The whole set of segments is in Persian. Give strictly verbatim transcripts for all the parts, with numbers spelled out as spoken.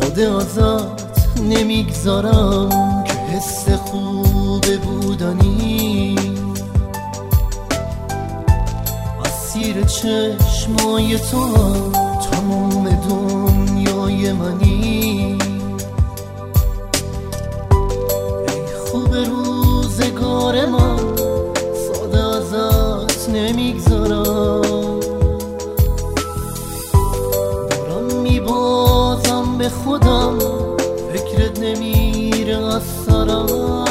ساده ازت نمیگذارم که حس خوب بودنی اسیر چشمای تو تمام دنیای منی. ای خوب روزگار من ساده ازت نمیگذارم، دارم میبازم به خودم فکرت نمیره از سرم.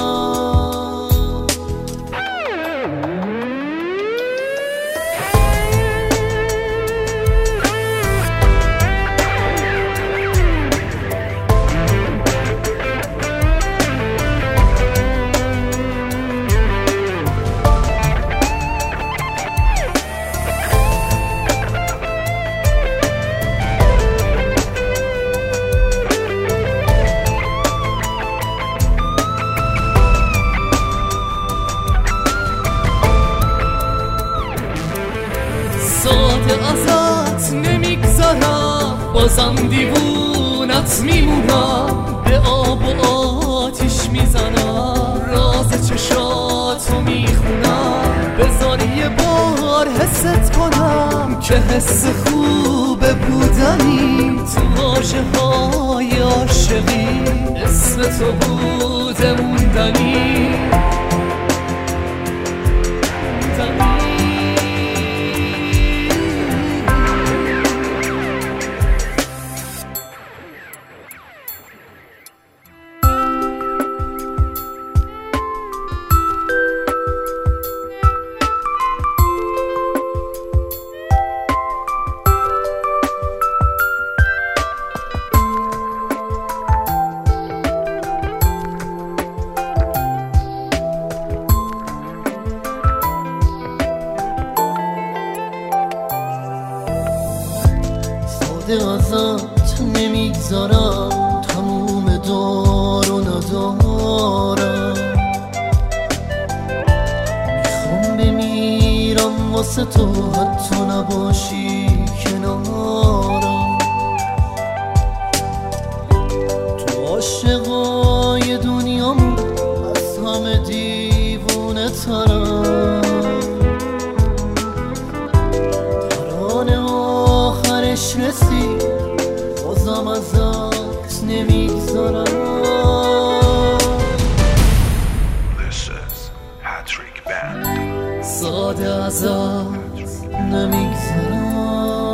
ساده ازت نمیگذارم، بازم دیوونت میمونم، به آب و آتیش میزنم، راز چشاتو میخونم، بذار یه بار حست کنم که حس خوب بودنی تو واژه های عاشقی اسم تو بوده موندنی. ازت نمیگذارم، تموم دار و ندارم، میخوام بمیرم واسه تو حتی نباشی کنارم. تو عاشقای دنیام از همه دیوونه ترم، آخرش رسید بازم ازت نمیگذارم. ساده ازت نمیگذارم.